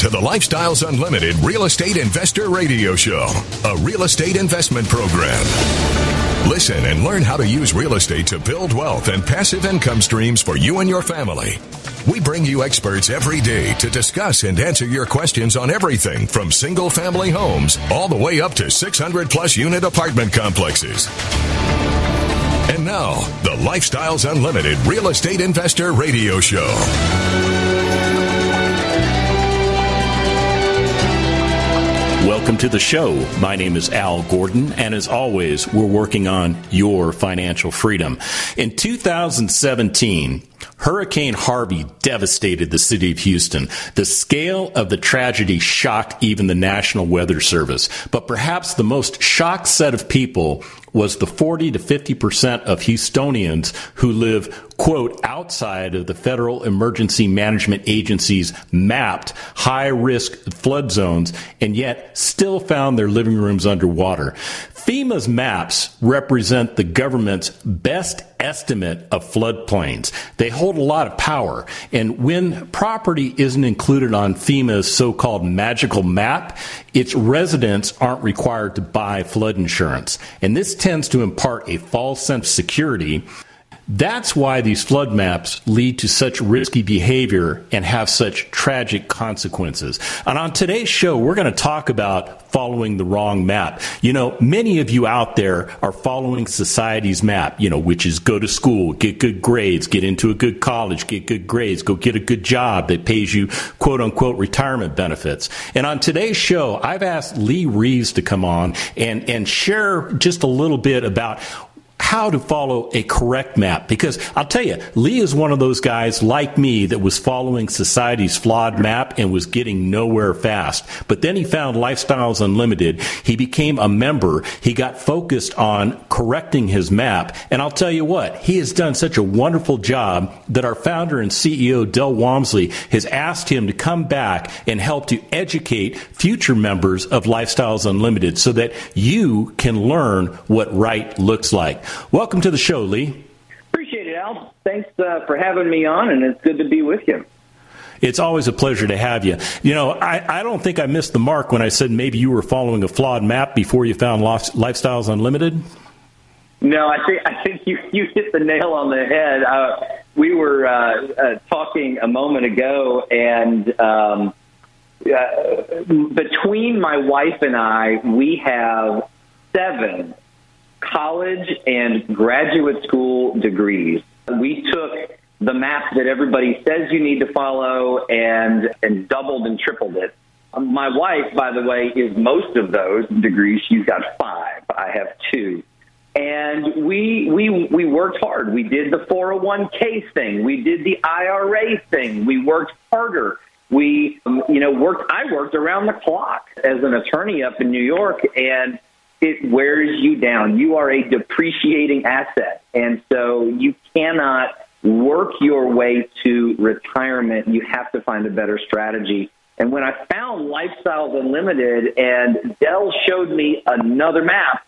to the Lifestyles Unlimited Real Estate Investor Radio Show, a real estate investment program. Listen and learn how to use real estate to build wealth and passive income streams for you and your family. We bring you experts every day to discuss and answer your questions on everything from single-family homes all the way up to 600-plus unit apartment complexes. And now, the Lifestyles Unlimited Real Estate Investor Radio Show. Welcome to the show. My name is Al Gordon, and as always, we're working on your financial freedom. In 2017, Hurricane Harvey devastated the city of Houston. The scale of the tragedy shocked even the National Weather Service. But perhaps the most shocked set of people was the 40 to 50% of Houstonians who live, quote, outside of the Federal Emergency Management Agency's mapped high-risk flood zones and yet still found their living rooms underwater. FEMA's maps represent the government's best estimate of floodplains. They hold a lot of power, and when property isn't included on FEMA's so-called magical map, its residents aren't required to buy flood insurance, and this tends to impart a false sense of security. That's why these flood maps lead to such risky behavior and have such tragic consequences. And on today's show, we're going to talk about following the wrong map. You know, many of you out there are following society's map, which is go to school, get good grades, get into a good college, get good grades, go get a good job that pays you, quote unquote, retirement benefits. And on today's show, I've asked Lee Reeves to come on and share just a little bit about how to follow a correct map. Because I'll tell you, Lee is one of those guys like me that was following society's flawed map and was getting nowhere fast. But then he found Lifestyles Unlimited. He became a member. He got focused on correcting his map. And I'll tell you what, he has done such a wonderful job that our founder and CEO, Del Walmsley, has asked him to come back and help to educate future members of Lifestyles Unlimited so that you can learn what right looks like. Welcome to the show, Lee. Appreciate it, Al. Thanks for having me on, and it's good to be with you. It's always a pleasure to have you. I don't think I missed the mark when I said maybe you were following a flawed map before you found Lifestyles Unlimited. No, I think you hit the nail on the head. We were talking a moment ago, and between my wife and I, we have 7 college and graduate school degrees. We took the map that everybody says you need to follow and doubled and tripled it. My wife, by the way, is most of those degrees. She's got 5. I have 2. And we worked hard. We did the 401k thing. We did the IRA thing. We worked harder. We, I worked around the clock as an attorney up in New York, and it wears you down. You are a depreciating asset. And so you cannot work your way to retirement. You have to find a better strategy. And when I found Lifestyles Unlimited and Del showed me another map,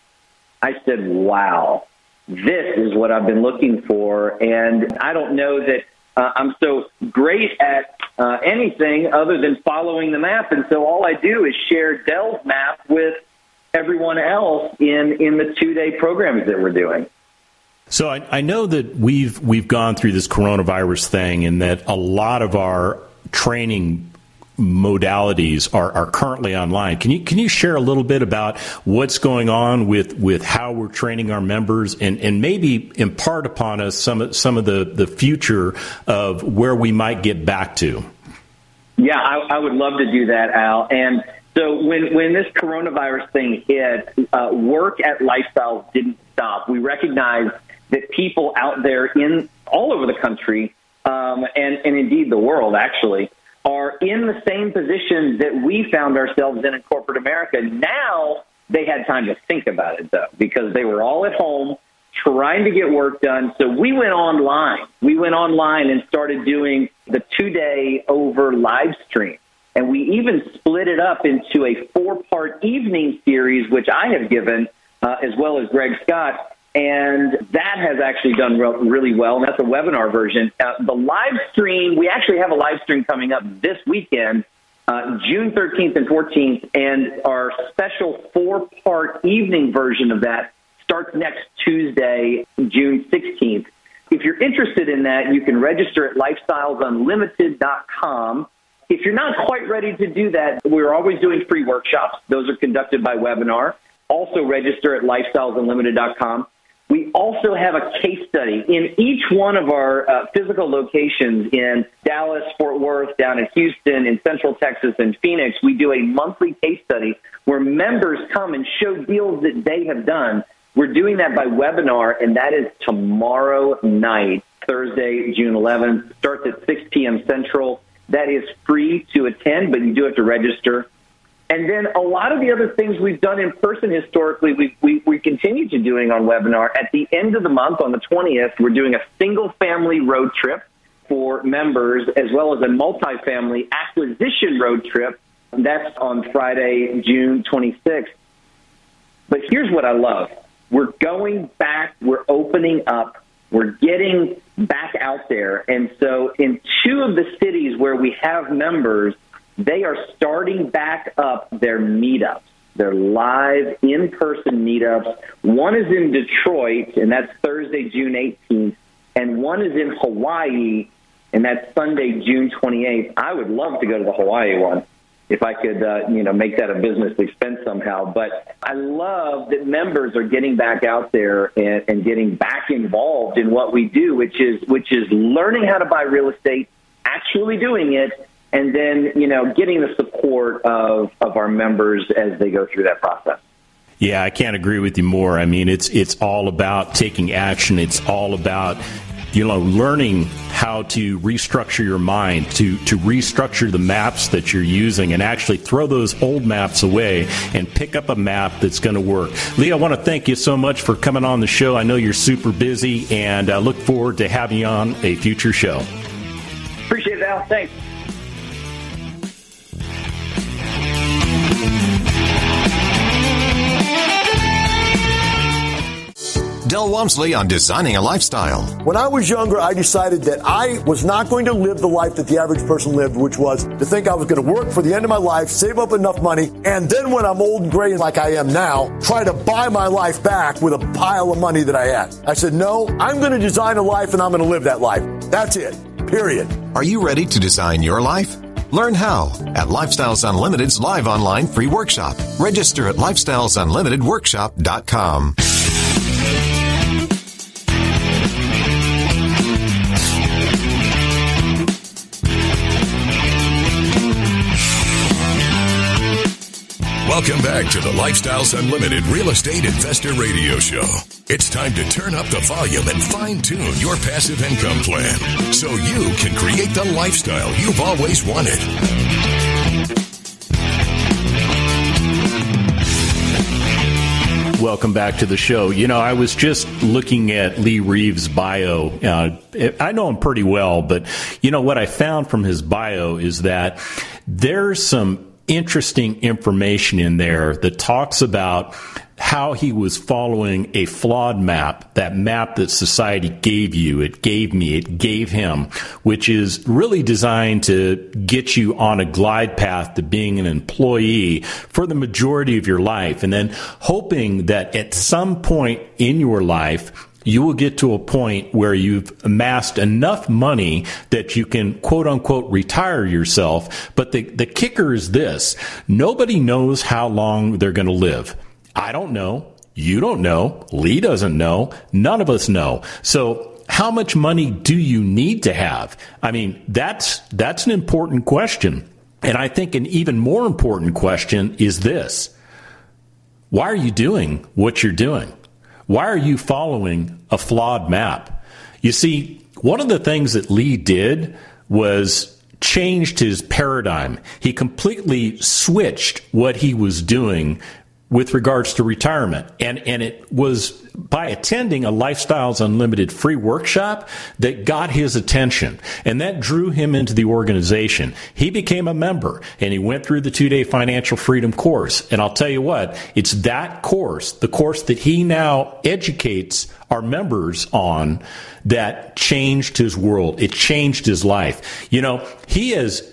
I said, wow, this is what I've been looking for. And I don't know that I'm so great at anything other than following the map. And so all I do is share Del's map with everyone else in the 2-day programs that we're doing. So I know that we've gone through this coronavirus thing and that a lot of our training modalities are currently online. Can you share a little bit about what's going on with how we're training our members and maybe impart upon us some of the future of where we might get back to? Yeah, I would love to do that, Al. And so when this coronavirus thing hit, work at Lifestyles didn't stop. We recognized that people out there in all over the country and indeed the world, actually, are in the same position that we found ourselves in corporate America. Now they had time to think about it, though, because they were all at home trying to get work done. So we went online. We went online and started doing the 2-day over live stream. And we even split it up into a 4-part evening series, which I have given, as well as Greg Scott. And that has actually done really well, and that's a webinar version. The live stream, we actually have a live stream coming up this weekend June 13th and 14th, and our special 4-part evening version of that starts next Tuesday, June 16th. If you're interested in that, you can register at lifestylesunlimited.com. If you're not quite ready to do that, we're always doing free workshops. Those are conducted by webinar. Also register at lifestylesunlimited.com. We also have a case study in each one of our physical locations in Dallas, Fort Worth, down in Houston, in Central Texas, and Phoenix. We do a monthly case study where members come and show deals that they have done. We're doing that by webinar, and that is tomorrow night, Thursday, June 11th. Starts at 6 p.m. Central. That is free to attend, but you do have to register. And then a lot of the other things we've done in person historically, we continue to doing on webinar. At the end of the month, on the 20th, we're doing a single-family road trip for members, as well as a multifamily acquisition road trip. That's on Friday, June 26th. But here's what I love. We're going back. We're opening up. We're getting back out there. And so in 2 of the cities where we have members, they are starting back up their meetups, their live in-person meetups. One is in Detroit, and that's Thursday, June 18th, and one is in Hawaii, and that's Sunday, June 28th. I would love to go to the Hawaii one if I could, make that a business expense somehow. But I love that members are getting back out there and getting back involved in what we do, which is learning how to buy real estate, actually doing it, and then, getting the support of our members as they go through that process. Yeah, I can't agree with you more. I mean, it's all about taking action. It's all about, learning how to restructure your mind, to restructure the maps that you're using and actually throw those old maps away and pick up a map that's going to work. Lee, I want to thank you so much for coming on the show. I know you're super busy, and I look forward to having you on a future show. Appreciate it, Al. Thanks. Del Walmsley on Designing a Lifestyle. When I was younger, I decided that I was not going to live the life that the average person lived, which was to think I was going to work for the end of my life, save up enough money, and then when I'm old and gray like I am now, try to buy my life back with a pile of money that I had. I said, no, I'm going to design a life and I'm going to live that life. That's it. Period. Are you ready to design your life? Learn how at Lifestyles Unlimited's live online free workshop. Register at lifestylesunlimitedworkshop.com. Welcome back to the Lifestyles Unlimited Real Estate Investor Radio Show. It's time to turn up the volume and fine-tune your passive income plan so you can create the lifestyle you've always wanted. Welcome back to the show. I was just looking at Lee Reeves' bio. I know him pretty well, but what I found from his bio is that there's some interesting information in there that talks about how he was following a flawed map, that map that society gave you, it gave me, it gave him, which is really designed to get you on a glide path to being an employee for the majority of your life, and then hoping that at some point in your life, you will get to a point where you've amassed enough money that you can, quote unquote, retire yourself. But the kicker is this: nobody knows how long they're going to live. I don't know. You don't know. Lee doesn't know. None of us know. So how much money do you need to have? I mean, that's an important question. And I think an even more important question is this: why are you doing what you're doing? Why are you following a flawed map? You see, one of the things that Lee did was changed his paradigm. He completely switched what he was doing with regards to retirement. And it was by attending a Lifestyles Unlimited free workshop that got his attention. And that drew him into the organization. He became a member and he went through the 2-day financial freedom course. And I'll tell you what, it's that course, the course that he now educates our members on, that changed his world. It changed his life. You know, he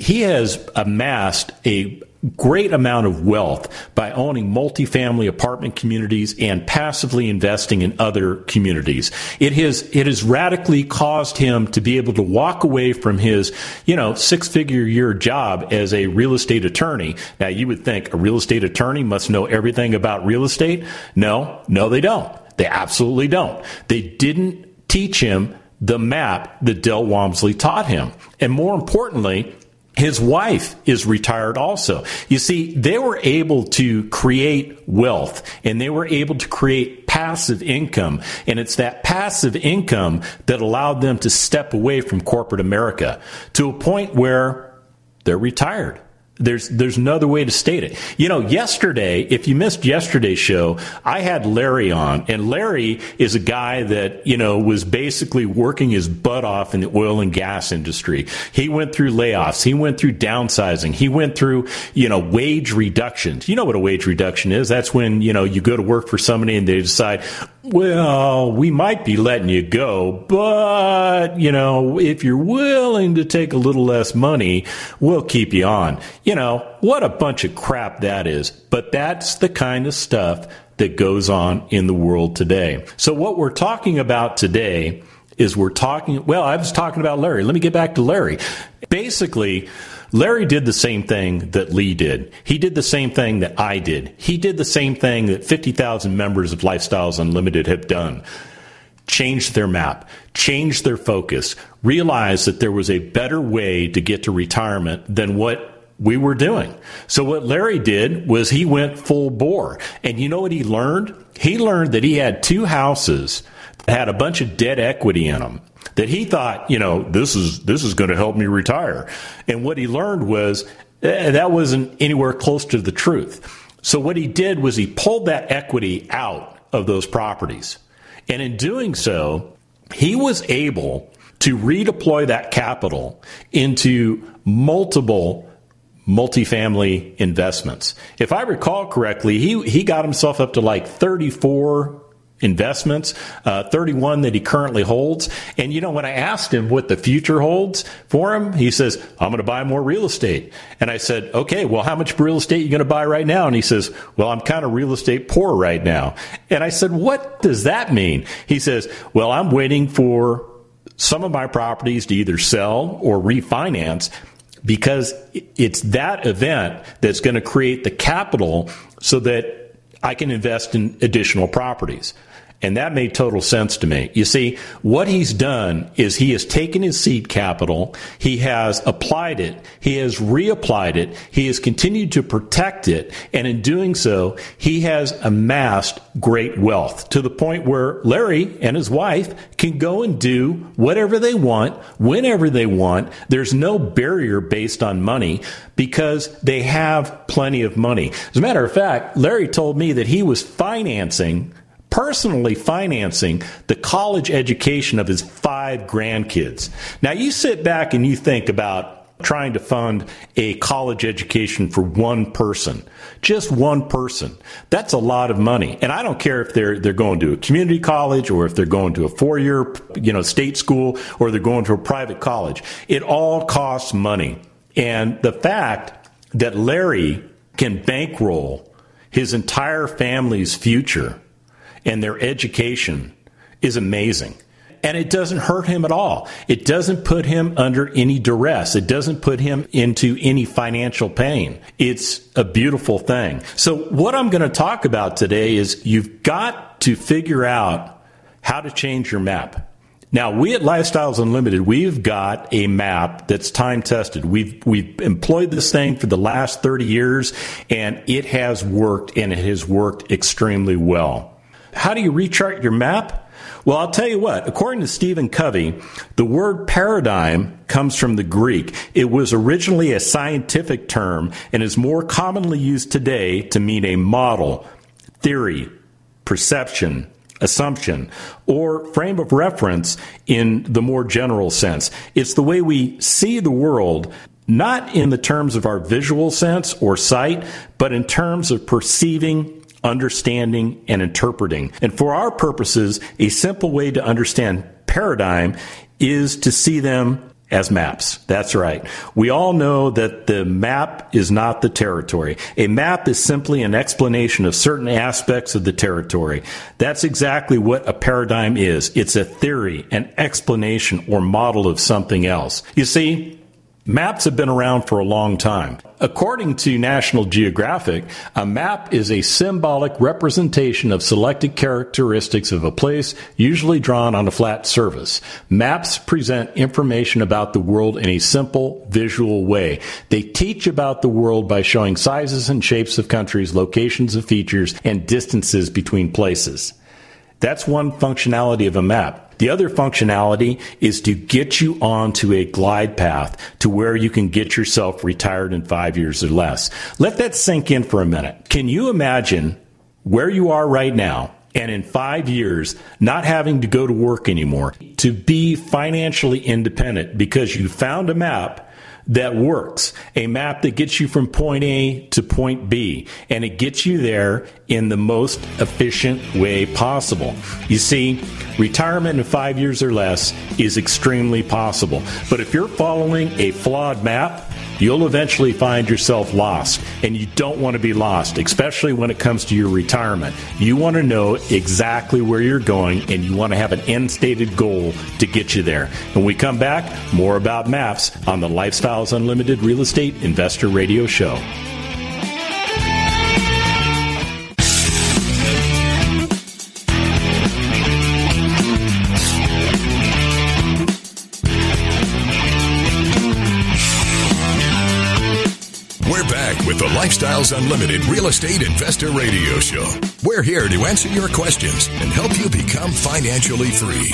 has amassed a great amount of wealth by owning multifamily apartment communities and passively investing in other communities. It has radically caused him to be able to walk away from his, 6-figure year job as a real estate attorney. Now, you would think a real estate attorney must know everything about real estate. No, they don't. They absolutely don't. They didn't teach him the map that Del Walmsley taught him. And more importantly, his wife is retired also. You see, they were able to create wealth and they were able to create passive income. And it's that passive income that allowed them to step away from corporate America to a point where they're retired. There's no other way to state it. Yesterday, if you missed yesterday's show, I had Larry on, and Larry is a guy that, was basically working his butt off in the oil and gas industry. He went through layoffs. He went through downsizing. He went through, wage reductions. You know what a wage reduction is? That's when, you go to work for somebody and they decide, well, we might be letting you go, but, if you're willing to take a little less money, we'll keep you on. What a bunch of crap that is. But that's the kind of stuff that goes on in the world today. So what we're talking about today is I was talking about Larry. Let me get back to Larry. Basically, Larry did the same thing that Lee did. He did the same thing that I did. He did the same thing that 50,000 members of Lifestyles Unlimited have done. Changed their map, changed their focus, realized that there was a better way to get to retirement than what we were doing. So what Larry did was he went full bore. And you know what he learned? He learned that he had 2 houses that had a bunch of debt equity in them, that he thought, this is going to help me retire. And what he learned was that wasn't anywhere close to the truth. So what he did was he pulled that equity out of those properties. And in doing so, he was able to redeploy that capital into multifamily investments. If I recall correctly, he got himself up to like 34 investments, 31 that he currently holds. And when I asked him what the future holds for him, he says, I'm going to buy more real estate. And I said, okay, well, how much real estate are you going to buy right now? And he says, well, I'm kind of real estate poor right now. And I said, what does that mean? He says, well, I'm waiting for some of my properties to either sell or refinance, because it's that event that's going to create the capital so that I can invest in additional properties. And that made total sense to me. You see, what he's done is he has taken his seed capital, he has applied it, he has reapplied it, he has continued to protect it, and in doing so, he has amassed great wealth to the point where Larry and his wife can go and do whatever they want, whenever they want. There's no barrier based on money because they have plenty of money. As a matter of fact, Larry told me that he was personally financing the college education of his 5 grandkids. Now, you sit back and you think about trying to fund a college education for one person, just one person. That's a lot of money. And I don't care if they're going to a community college or if they're going to a 4-year, state school, or they're going to a private college. It all costs money. And the fact that Larry can bankroll his entire family's future and their education is amazing. And it doesn't hurt him at all. It doesn't put him under any duress. It doesn't put him into any financial pain. It's a beautiful thing. So what I'm going to talk about today is you've got to figure out how to change your map. Now, we at Lifestyles Unlimited, we've got a map that's time-tested. We've employed this thing for the last 30 years, and it has worked, and it has worked extremely well. How do you rechart your map? Well, I'll tell you what. According to Stephen Covey, the word paradigm comes from the Greek. It was originally a scientific term and is more commonly used today to mean a model, theory, perception, assumption, or frame of reference in the more general sense. It's the way we see the world, not in the terms of our visual sense or sight, but in terms of perceiving, understanding, and interpreting. And for our purposes, a simple way to understand paradigm is to see them as maps. That's right. We all know that the map is not the territory. A map is simply an explanation of certain aspects of the territory. That's exactly what a paradigm is. It's a theory, an explanation, or model of something else. You see, maps have been around for a long time. According to National Geographic, a map is a symbolic representation of selected characteristics of a place, usually drawn on a flat surface. Maps present information about the world in a simple, visual way. They teach about the world by showing sizes and shapes of countries, locations of features, and distances between places. That's one functionality of a map. The other functionality is to get you onto a glide path to where you can get yourself retired in 5 years or less. Let that sink in for a minute. Can you imagine where you are right now and in 5 years not having to go to work anymore, to be financially independent because you found a map that works, a map that gets you from point A to point B, and it gets you there in the most efficient way possible. You see, retirement in 5 years or less is extremely possible. But if you're following a flawed map, you'll eventually find yourself lost. And you don't want to be lost, especially when it comes to your retirement. You want to know exactly where you're going, and you want to have an end-stated goal to get you there. When we come back, more about maps on the Lifestyles Unlimited Real Estate Investor Radio Show. With the Lifestyles Unlimited Real Estate Investor Radio Show. We're here to answer your questions and help you become financially free.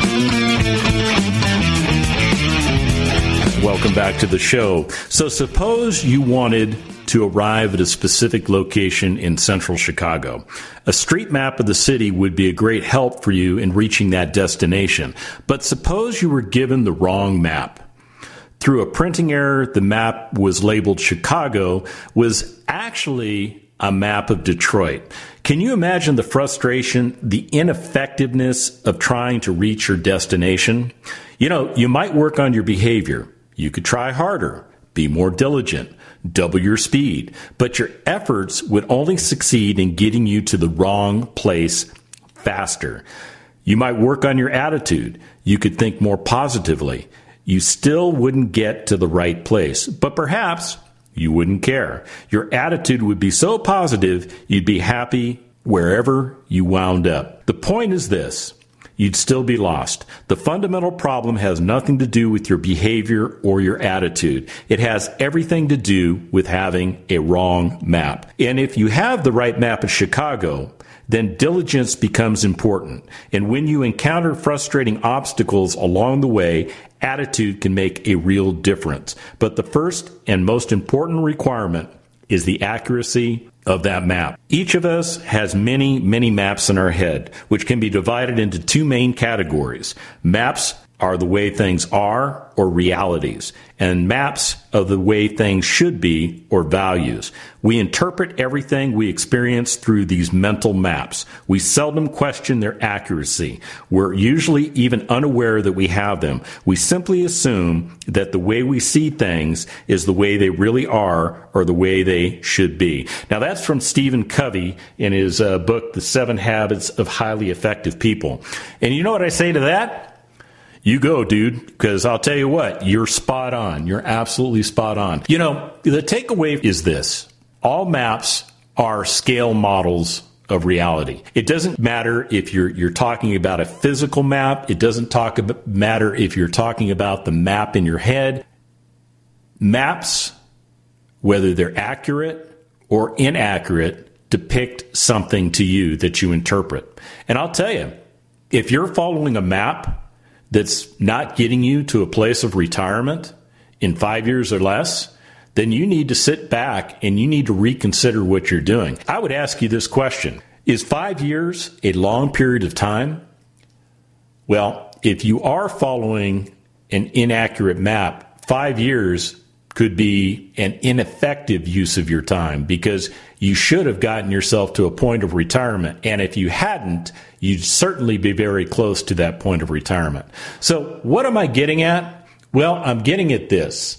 Welcome back to the show. So suppose you wanted to arrive at a specific location in central Chicago. A street map of the city would be a great help for you in reaching that destination. But suppose you were given the wrong map. Through a printing error, the map was labeled Chicago, was actually a map of Detroit. Can you imagine the frustration, the ineffectiveness of trying to reach your destination? You know, you might work on your behavior. You could try harder, be more diligent, double your speed, but your efforts would only succeed in getting you to the wrong place faster. You might work on your attitude. You could think more positively. You still wouldn't get to the right place, but perhaps you wouldn't care. Your attitude would be so positive, you'd be happy wherever you wound up. The point is this: you'd still be lost. The fundamental problem has nothing to do with your behavior or your attitude. It has everything to do with having a wrong map. And if you have the right map of Chicago, then diligence becomes important. And when you encounter frustrating obstacles along the way, attitude can make a real difference. But the first and most important requirement is the accuracy of that map. Each of us has many, many maps in our head, which can be divided into two main categories. Maps are the way things are, or realities, and maps of the way things should be, or values. We interpret everything we experience through these mental maps. We seldom question their accuracy. We're usually even unaware that we have them. We simply assume that the way we see things is the way they really are, or the way they should be. Now, that's from Stephen Covey in his book, The 7 Habits of Highly Effective People. And you know what I say to that? You go, dude, because I'll tell you what, you're spot on. You're absolutely spot on. You know, the takeaway is this: all maps are scale models of reality. It doesn't matter if you're talking about a physical map. It doesn't matter if you're talking about the map in your head. Maps, whether they're accurate or inaccurate, depict something to you that you interpret. And I'll tell you, if you're following a map that's not getting you to a place of retirement in 5 years or less, then you need to sit back and you need to reconsider what you're doing. I would ask you this question: Is 5 years a long period of time? Well, if you are following an inaccurate map, 5 years could be an ineffective use of your time because you should have gotten yourself to a point of retirement. And if you hadn't, you'd certainly be very close to that point of retirement. So what am I getting at? Well, I'm getting at this.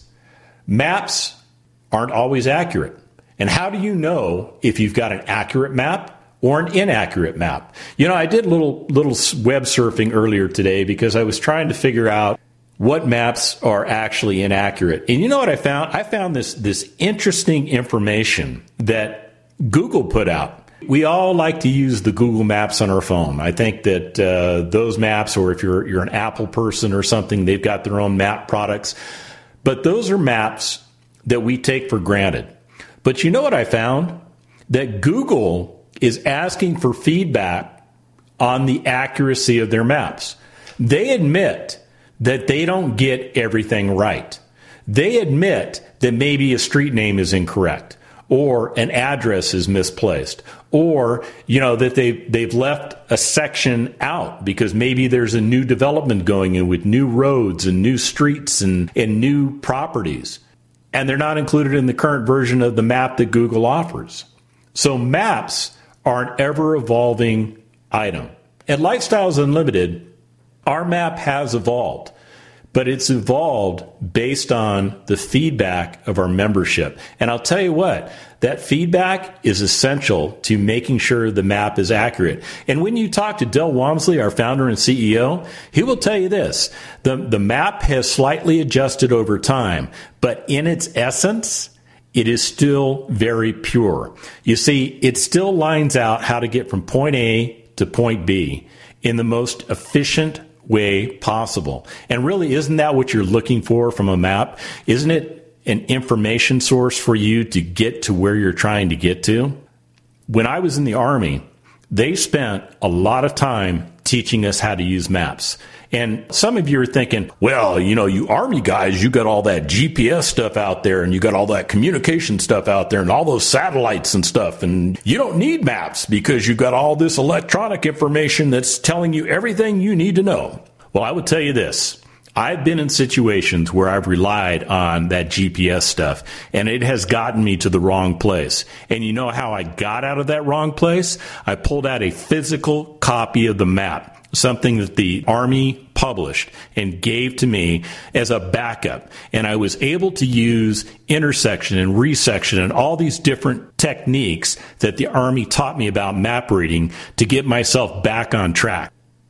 Maps aren't always accurate. And how do you know if you've got an accurate map or an inaccurate map? You know, I did little web surfing earlier today because I was trying to figure out what maps are actually inaccurate. And you know what I found? I found this interesting information that Google put out. We all like to use the Google Maps on our phone. I think that those maps, or if you're an Apple person or something, they've got their own map products. But those are maps that we take for granted. But you know what I found? That Google is asking for feedback on the accuracy of their maps. They admit that they don't get everything right. They admit that maybe a street name is incorrect, or an address is misplaced, or, you know, that they've left a section out because maybe there's a new development going in with new roads and new streets and new properties, and they're not included in the current version of the map that Google offers. So maps are an ever-evolving item. At Lifestyles Unlimited, our map has evolved, but it's evolved based on the feedback of our membership. And I'll tell you what, that feedback is essential to making sure the map is accurate. And when you talk to Del Walmsley, our founder and CEO, he will tell you this. The map has slightly adjusted over time, but in its essence, it is still very pure. You see, it still lines out how to get from point A to point B in the most efficient way possible. And really, isn't that what you're looking for from a map? Isn't it an information source for you to get to where you're trying to get to? When I was in the Army, they spent a lot of time teaching us how to use maps. And some of you are thinking, well, you know, you Army guys, you got all that GPS stuff out there and you got all that communication stuff out there and all those satellites and stuff. And you don't need maps because you got all this electronic information that's telling you everything you need to know. Well, I would tell you this. I've been in situations where I've relied on that GPS stuff, and it has gotten me to the wrong place. And you know how I got out of that wrong place? I pulled out a physical copy of the map, something that the Army published and gave to me as a backup. And I was able to use intersection and resection and all these different techniques that the Army taught me about map reading to get myself back on track.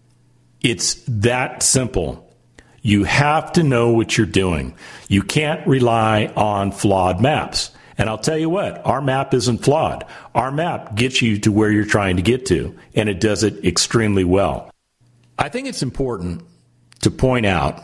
It's that simple. You have to know what you're doing. You can't rely on flawed maps. And I'll tell you what, our map isn't flawed. Our map gets you to where you're trying to get to, and it does it extremely well. I think it's important to point out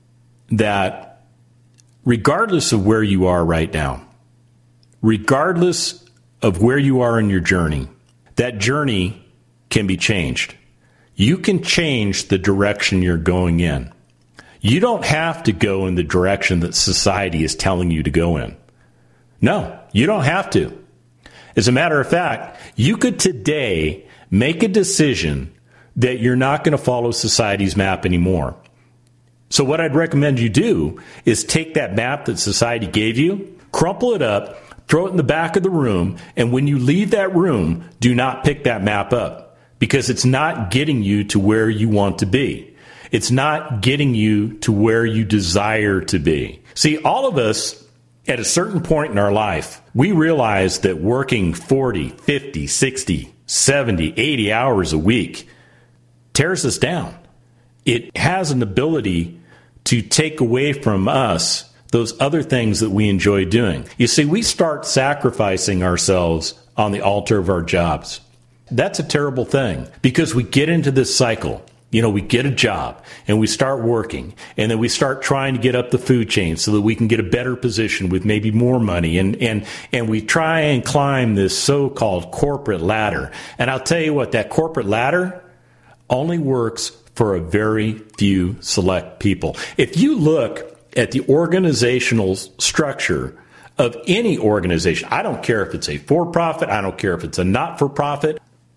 that regardless of where you are right now, regardless of where you are in your journey, that journey can be changed. You can change the direction you're going in. You don't have to go in the direction that society is telling you to go in. No, you don't have to. As a matter of fact, you could today make a decision that you're not going to follow society's map anymore. So what I'd recommend you do is take that map that society gave you, crumple it up, throw it in the back of the room, and when you leave that room, do not pick that map up because it's not getting you to where you want to be. It's not getting you to where you desire to be. See, all of us, at a certain point in our life, we realize that working 40, 50, 60, 70, 80 hours a week tears us down. It has an ability to take away from us those other things that we enjoy doing. You see, we start sacrificing ourselves on the altar of our jobs. That's a terrible thing because we get into this cycle. You know, we get a job and we start working and then we start trying to get up the food chain so that we can get a better position with maybe more money. And we try and climb this so-called corporate ladder. And I'll tell you what, that corporate ladder only works for a very few select people. If you look at the organizational structure of any organization, I don't care if it's a for-profit, I don't care if it's a not-for-profit,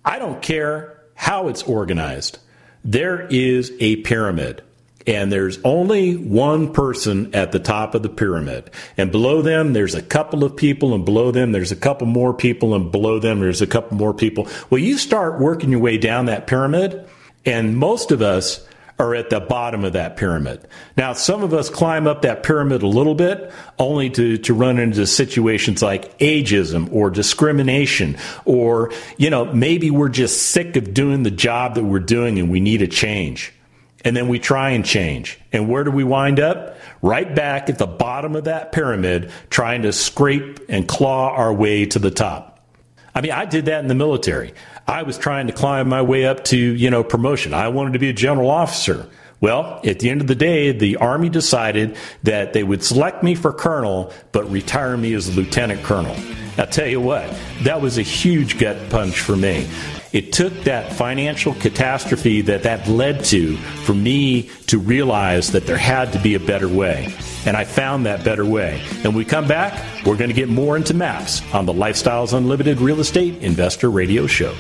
I don't care how it's organized. There is a pyramid, and there's only one person at the top of the pyramid. And below them, there's a couple of people, and below them, there's a couple more people, and below them, there's a couple more people. Well, you start working your way down that pyramid, and most of us are at the bottom of that pyramid. Now, some of us climb up that pyramid a little bit, only to run into situations like ageism or discrimination, or, maybe we're just sick of doing the job that we're doing and we need a change. And then we try and change. And where do we wind up? Right back at the bottom of that pyramid, trying to scrape and claw our way to the top. I mean, I did that in the military. I was trying to climb my way up to, promotion. I wanted to be a general officer. Well, at the end of the day, the Army decided that they would select me for colonel, but retire me as a lieutenant colonel. I'll tell you what, that was a huge gut punch for me. It took that financial catastrophe that led to for me to realize that there had to be a better way. And I found that better way. And when we come back, we're going to get more into MAPS on the Lifestyles Unlimited Real Estate Investor Radio Show.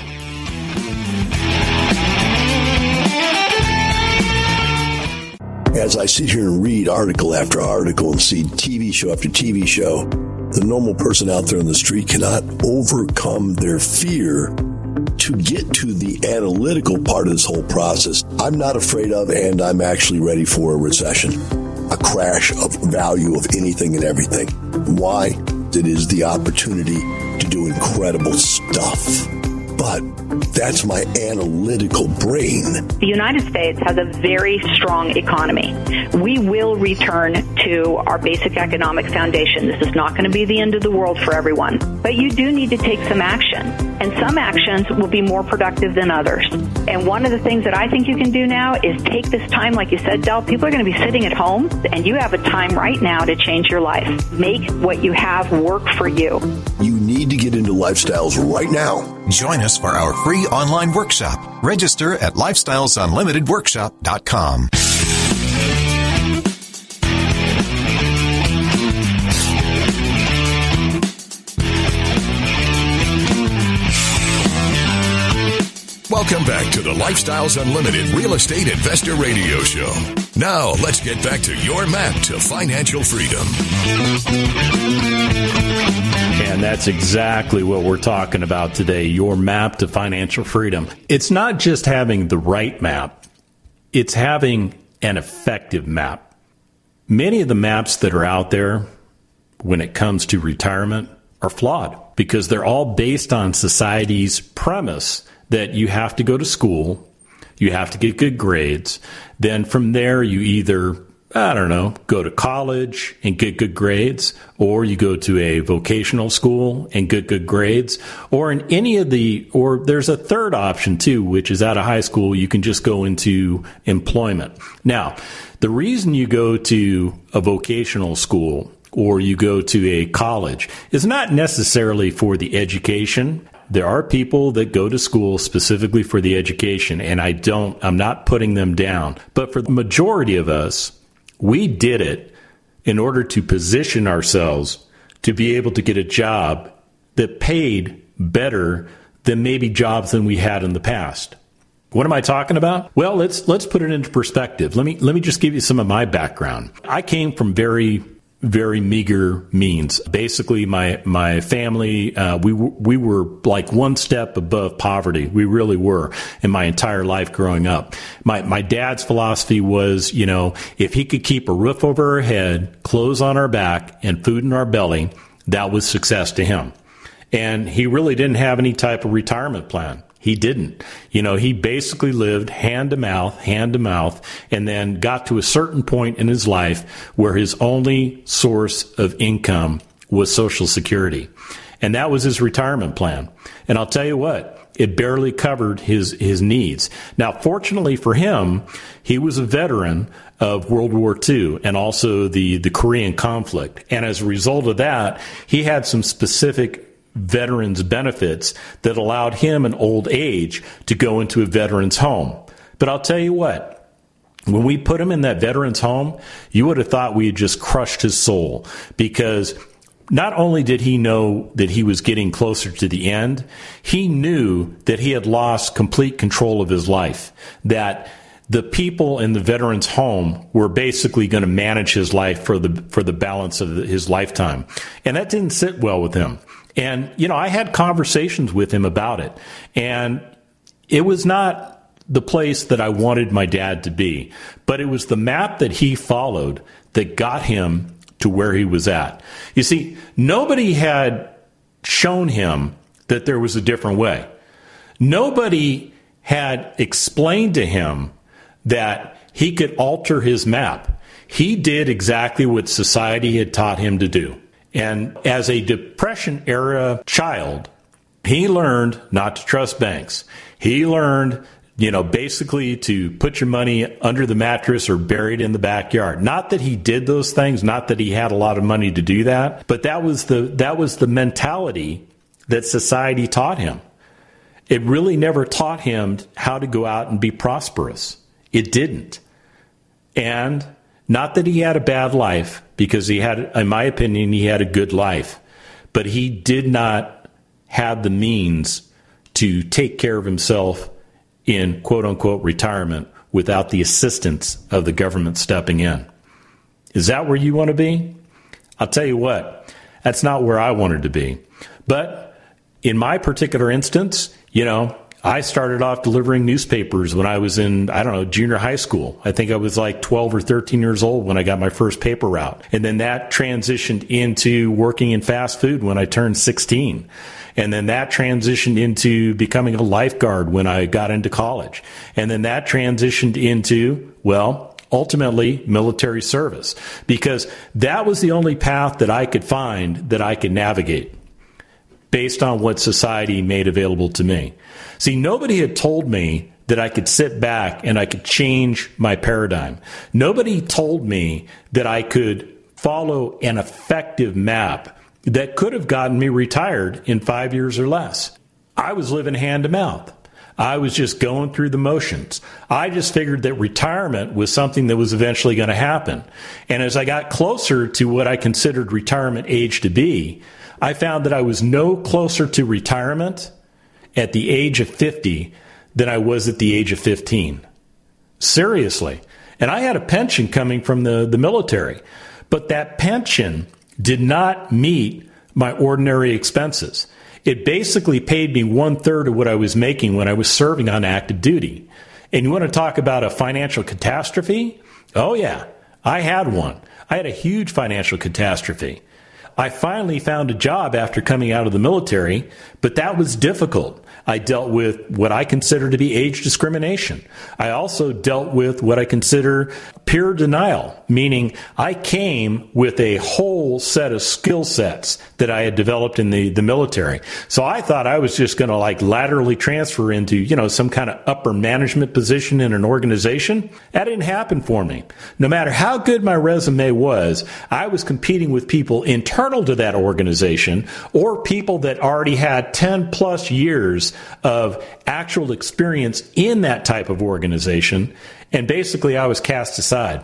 As I sit here and read article after article and see TV show after TV show, the normal person out there on the street cannot overcome their fear to get to the analytical part of this whole process. I'm not afraid of, and I'm actually ready for a recession, a crash of value of anything and everything. Why? It is the opportunity to do incredible stuff. But that's my analytical brain. The United States has a very strong economy. We will return to our basic economic foundation. This is not going to be the end of the world for everyone. But you do need to take some action. And some actions will be more productive than others. And one of the things that I think you can do now is take this time, like you said, Del, people are going to be sitting at home, and you have a time right now to change your life. Make what you have work for you. You need to get into lifestyles right now. Join us for our free online workshop. Register at lifestylesunlimitedworkshop.com. Welcome back to the Lifestyles Unlimited Real Estate Investor Radio Show. Now, let's get back to your map to financial freedom. And that's exactly what we're talking about today, your map to financial freedom. It's not just having the right map, it's having an effective map. Many of the maps that are out there when it comes to retirement are flawed because they're all based on society's premise that you have to go to school, you have to get good grades. Then from there, you either, go to college and get good grades, or you go to a vocational school and get good grades, or there's a third option too, which is out of high school, you can just go into employment. Now, the reason you go to a vocational school or you go to a college is not necessarily for the education. There are people that go to school specifically for the education, and I'm not putting them down. But for the majority of us, we did it in order to position ourselves to be able to get a job that paid better than maybe jobs than we had in the past. What am I talking about? Well, let's put it into perspective. Let me just give you some of my background. I came from very meager means. Basically, my family, we were like one step above poverty. We really were in my entire life growing up. My dad's philosophy was, if he could keep a roof over our head, clothes on our back, and food in our belly, that was success to him. And he really didn't have any type of retirement plan. He didn't. He basically lived hand to mouth, and then got to a certain point in his life where his only source of income was Social Security. And that was his retirement plan. And I'll tell you what, it barely covered his needs. Now, fortunately for him, he was a veteran of World War II and also the Korean conflict. And as a result of that, he had some specific veterans benefits that allowed him in old age to go into a veteran's home. But I'll tell you what, when we put him in that veteran's home, you would have thought we had just crushed his soul, because not only did he know that he was getting closer to the end, he knew that he had lost complete control of his life, that the people in the veteran's home were basically going to manage his life for the balance of his lifetime. And that didn't sit well with him. And, I had conversations with him about it. And it was not the place that I wanted my dad to be, but it was the map that he followed that got him to where he was at. You see, nobody had shown him that there was a different way. Nobody had explained to him that he could alter his map. He did exactly what society had taught him to do. And as a Depression-era child, he learned not to trust banks. He learned, basically to put your money under the mattress or buried in the backyard. Not that he did those things, not that he had a lot of money to do that, but that was the mentality that society taught him. It really never taught him how to go out and be prosperous. It didn't. And not that he had a bad life, because he had, in my opinion, he had a good life, but he did not have the means to take care of himself in quote-unquote retirement without the assistance of the government stepping in. Is that where you want to be? I'll tell you what, that's not where I wanted to be. But in my particular instance, I started off delivering newspapers when I was in, junior high school. I think I was like 12 or 13 years old when I got my first paper route. And then that transitioned into working in fast food when I turned 16. And then that transitioned into becoming a lifeguard when I got into college. And then that transitioned into, ultimately military service, because that was the only path that I could find that I could navigate based on what society made available to me. See, nobody had told me that I could sit back and I could change my paradigm. Nobody told me that I could follow an effective map that could have gotten me retired in 5 years or less. I was living hand to mouth. I was just going through the motions. I just figured that retirement was something that was eventually going to happen. And as I got closer to what I considered retirement age to be, I found that I was no closer to retirement at the age of 50 than I was at the age of 15. Seriously. And I had a pension coming from the military, but that pension did not meet my ordinary expenses. It basically paid me 1/3 of what I was making when I was serving on active duty. And you want to talk about a financial catastrophe? Oh yeah, I had one. I had a huge financial catastrophe. I finally found a job after coming out of the military, but that was difficult. I dealt with what I consider to be age discrimination. I also dealt with what I consider peer denial, meaning I came with a whole set of skill sets that I had developed in the military. So I thought I was just going to laterally transfer into, some kind of upper management position in an organization. That didn't happen for me. No matter how good my resume was, I was competing with people internal to that organization or people that already had 10 plus years of actual experience in that type of organization, and basically I was cast aside.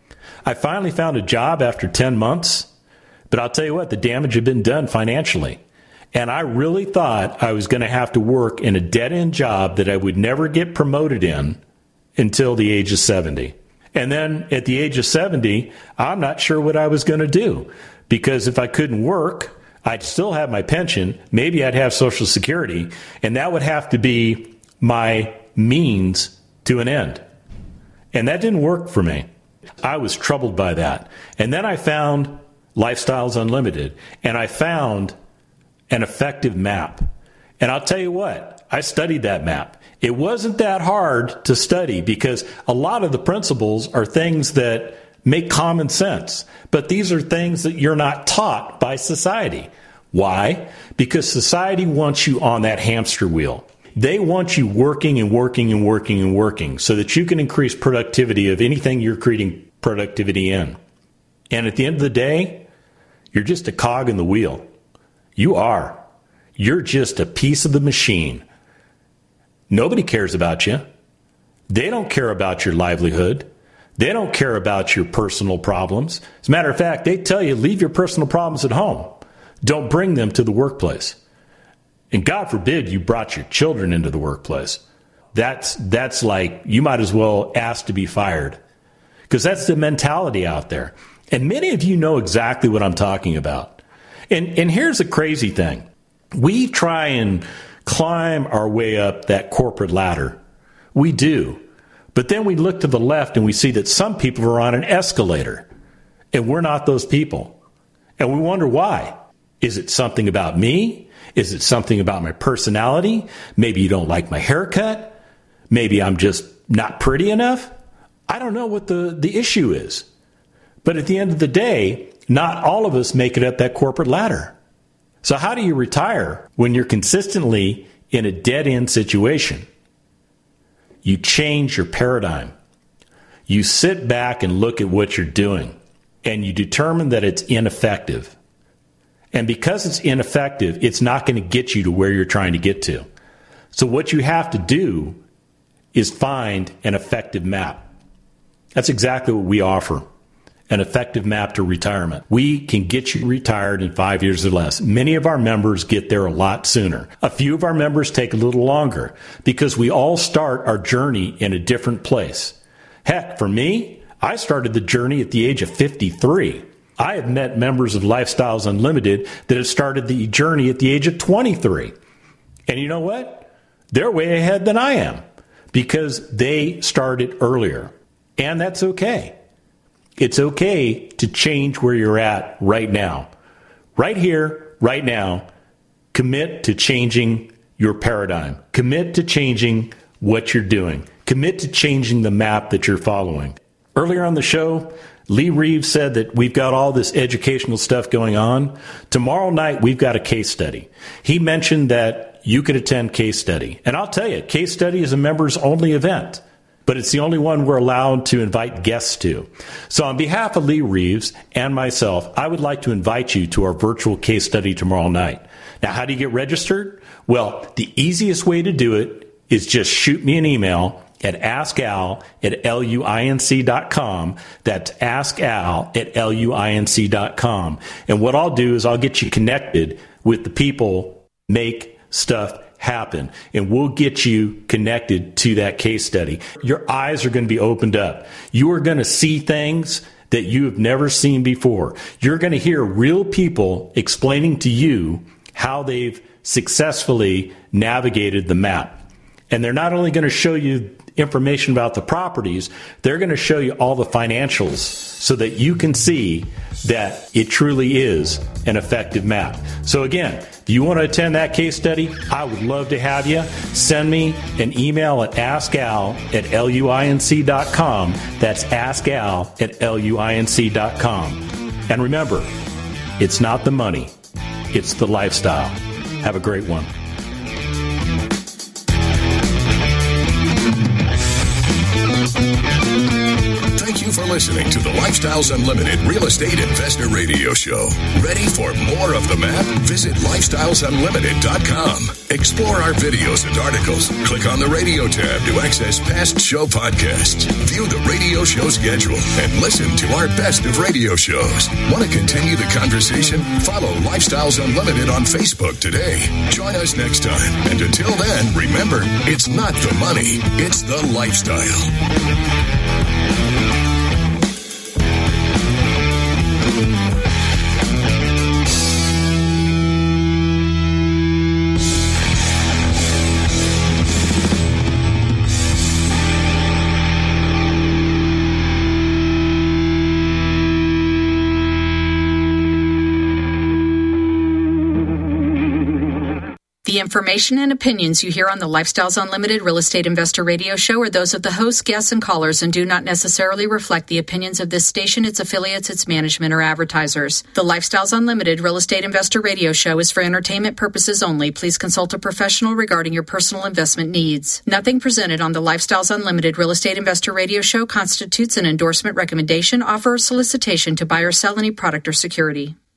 I finally found a job after 10 months, but I'll tell you what, the damage had been done financially. And I really thought I was going to have to work in a dead-end job that I would never get promoted in until the age of 70. And then at the age of 70, I'm not sure what I was going to do, because if I couldn't work, I'd still have my pension, maybe I'd have Social Security, and that would have to be my means to an end. And that didn't work for me. I was troubled by that. And then I found Lifestyles Unlimited, and I found an effective map. And I'll tell you what, I studied that map. It wasn't that hard to study because a lot of the principles are things that make common sense. But these are things that you're not taught by society. Why? Because society wants you on that hamster wheel. They want you working and working and working and working so that you can increase productivity of anything you're creating productivity in. And at the end of the day, you're just a cog in the wheel. You are. You're just a piece of the machine. Nobody cares about you. They don't care about your livelihood. They don't care about your personal problems. As a matter of fact, they tell you, leave your personal problems at home. Don't bring them to the workplace. And God forbid you brought your children into the workplace. That's like, you might as well ask to be fired, because that's the mentality out there. And many of you know exactly what I'm talking about. And here's the crazy thing. We try and climb our way up that corporate ladder. We do. But then we look to the left and we see that some people are on an escalator, and we're not those people. And we wonder why. Is it something about me? Is it something about my personality? Maybe you don't like my haircut. Maybe I'm just not pretty enough. I don't know what the issue is. But at the end of the day, not all of us make it up that corporate ladder. So how do you retire when you're consistently in a dead-end situation? You change your paradigm. You sit back and look at what you're doing, and you determine that it's ineffective. And because it's ineffective, it's not going to get you to where you're trying to get to. So what you have to do is find an effective map. That's exactly what we offer, an effective map to retirement. We can get you retired in 5 years or less. Many of our members get there a lot sooner. A few of our members take a little longer because we all start our journey in a different place. Heck, for me, I started the journey at the age of 53. I have met members of Lifestyles Unlimited that have started the journey at the age of 23. And you know what? They're way ahead than I am because they started earlier. And that's okay. It's okay to change where you're at right now. Right here, right now. Commit to changing your paradigm. Commit to changing what you're doing. Commit to changing the map that you're following. Earlier on the show, Lee Reeves said that we've got all this educational stuff going on. Tomorrow night, we've got a case study. He mentioned that you could attend case study. And I'll tell you, case study is a members-only event, but it's the only one we're allowed to invite guests to. So on behalf of Lee Reeves and myself, I would like to invite you to our virtual case study tomorrow night. Now, how do you get registered? Well, the easiest way to do it is just shoot me an email at askal@luinc.com. That's askal@luinc.com. And what I'll do is I'll get you connected with the people make stuff happen, and we'll get you connected to that case study. Your eyes are going to be opened up. You are going to see things that you have never seen before. You're going to hear real people explaining to you how they've successfully navigated the map. And they're not only going to show you information about the properties, they're going to show you all the financials so that you can see that it truly is an effective map. So again, if you want to attend that case study, I would love to have you. Send me an email at askal@luinc.com. That's askal@luinc.com. And remember, it's not the money, it's the lifestyle. Have a great one. Thank you for listening to the Lifestyles Unlimited Real Estate Investor Radio Show. Ready for more of the map? Visit lifestylesunlimited.com. Explore our videos and articles. Click on the radio tab to access past show podcasts. View the radio show schedule and listen to our best of radio shows. Want to continue the conversation? Follow Lifestyles Unlimited on Facebook today. Join us next time. And until then, remember, it's not the money, it's the lifestyle. The information and opinions you hear on the Lifestyles Unlimited Real Estate Investor Radio Show are those of the hosts, guests, and callers and do not necessarily reflect the opinions of this station, its affiliates, its management, or advertisers. The Lifestyles Unlimited Real Estate Investor Radio Show is for entertainment purposes only. Please consult a professional regarding your personal investment needs. Nothing presented on the Lifestyles Unlimited Real Estate Investor Radio Show constitutes an endorsement, recommendation, offer, or solicitation to buy or sell any product or security.